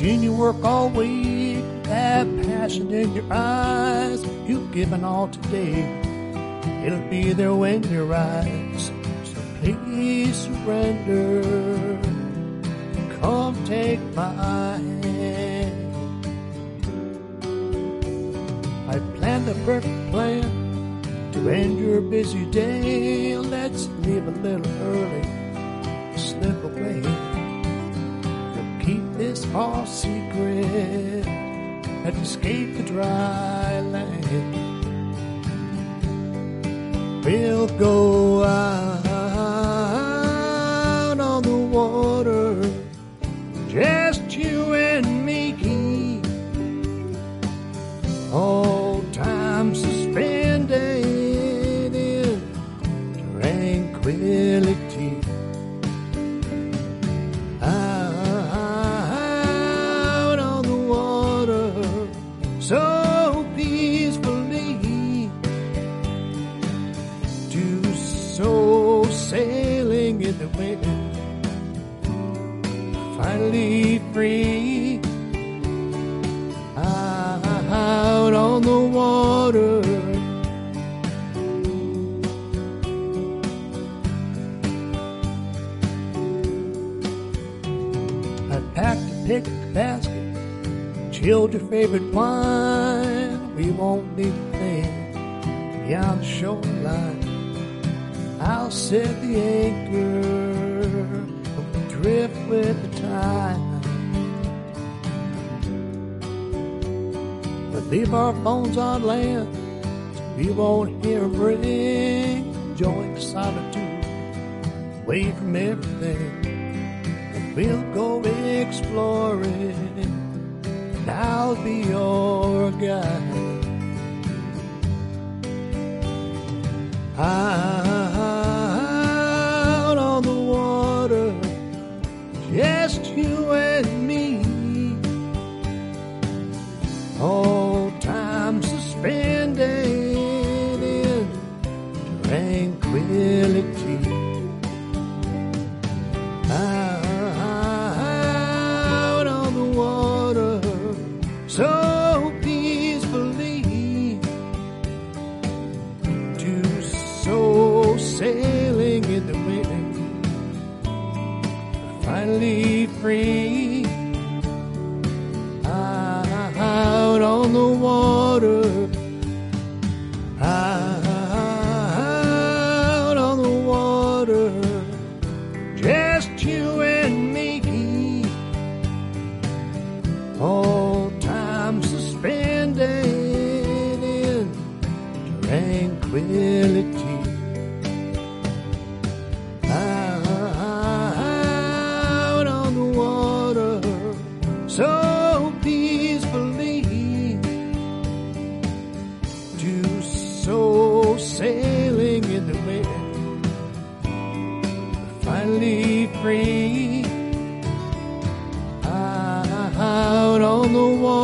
Seen you work all week, that passion in your eyes. You've given all today, it'll be there when you rise. So please surrender, come take my hand. I planned a perfect plan to end your busy day. Let's leave a little early, slip away. We'll keep this all secret and escape the dry land. We'll go out on the water, just you and me. Old time suspended in tranquility. Out on the water, so peacefully, two souls sailing in the wind, finally free. Out on the water, I packed a picnic basket, chilled your favorite wine. We won't need a thing beyond the shoreline. I'll set the anchor and we'll drift with the tide. But leave our phones on land, so we won't hear them ring. Enjoying the solitude, away from everything. And we'll go exploring, and I'll be your guide. Out on the water, just you and me. Old time suspended in tranquility. Out on the water, so peacefully, two souls sailing in the wind, finally free. Out on the water, out on the water, just you and me. All time suspended in tranquility. Out on the water, so peacefully, two souls sailing in the wind, finally free. Out on the water.